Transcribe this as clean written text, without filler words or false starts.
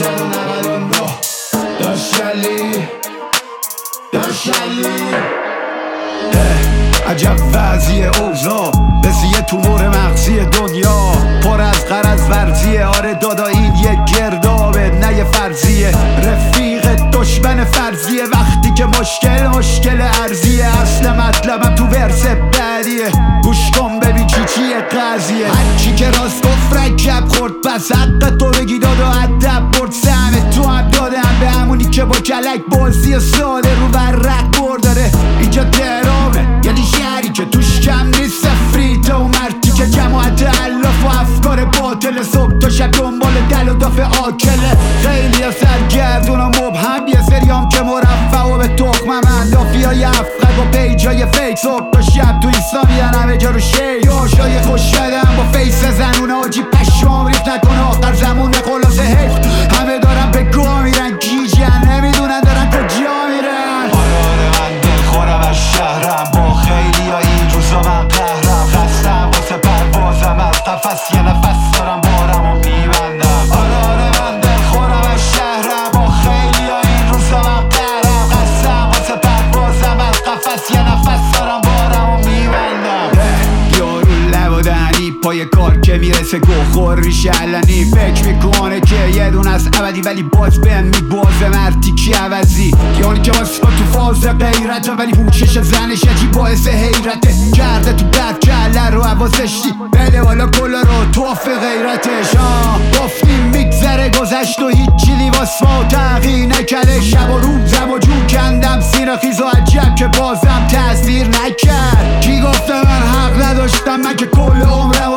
899 داشلی عجب وضعی اوضاع مثل یه تومور مغزی دنیا پر از غرض ورزیه. آره دادا این یه گردابه نه یه فرضیه. رفیق دشمن فرضیه وقتی که مشکل ارزیه. اصل مطلبم تو ورس بعدیه. گوش کن ببین چیه قضیه. هرچی که راست گفت رکب خورد پس حق تو بگی دادا ادب برد. سهم تو هم دادم به همونی که با کلک بازی ساده رو برق برداره. اینجا درامه یعنی شهری که توش کم نیست سفریت و مرتی که جماعت علاف و افکار باطل صبح تا شب دنبال دل و دافع آکله. خیلی سرگردون و مبهم یه سریام که مرفع و به تخمم اندافی های افقد و پیجای فیک صبح تا شب تو ایسا میدن همه جا رو شیک. یاشای خوش شدم با فیس زنونه آجی پشمام ریف نکنه آخر زمونه خلاصه حیف. همه دارن به گاه میرن گیجن نمیدونن دارن کجا میرن. آره من دلخورم از شهرم با خیلی ها این روزا من قهرم. خستم واسه پروازم از قفس یه نفس دارم بارم و میبندم. آره من دلخورم از شهرم با خیلی ها این روزا من قهرم. خستم واسه پروازم از قفس یه نفس دارم بارم و میبندم. یارو لب و دهنی پای کار که میرسه گوخور ریشه علنی. فکر میکنه که یه دون از ابدی ولی باز بهم میبازه مرتی کی عوضی. یعنی که واسه تو فاز غیرته ولی پوشش زنش عجیب باعث حیرته. کرده تو درد کله رو حواسشتی بده بالا کلا رو توف غیرتش. گفتیم میگذره گذشت و هیچی لیواس ما تغییر نکرده. شب و روزم و جو کندم سیر خیز و عجب که بازم تاثیر نکرد. کی گفته من حق نداشتم من که کل عمرم